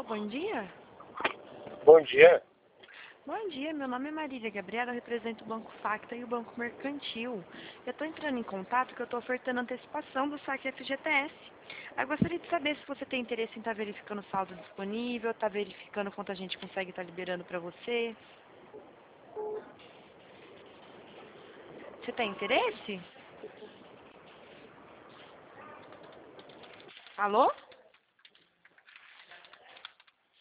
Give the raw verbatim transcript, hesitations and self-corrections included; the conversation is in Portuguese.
bom dia. Bom dia. Bom dia, meu nome é Marília Gabriela, eu represento o Banco Facta e o Banco Mercantil. Eu estou entrando em contato porque eu estou ofertando antecipação do saque F G T S. Eu gostaria de saber se você tem interesse em estar verificando o saldo disponível, estar verificando quanto a gente consegue estar liberando para você. Você tem interesse? Alô?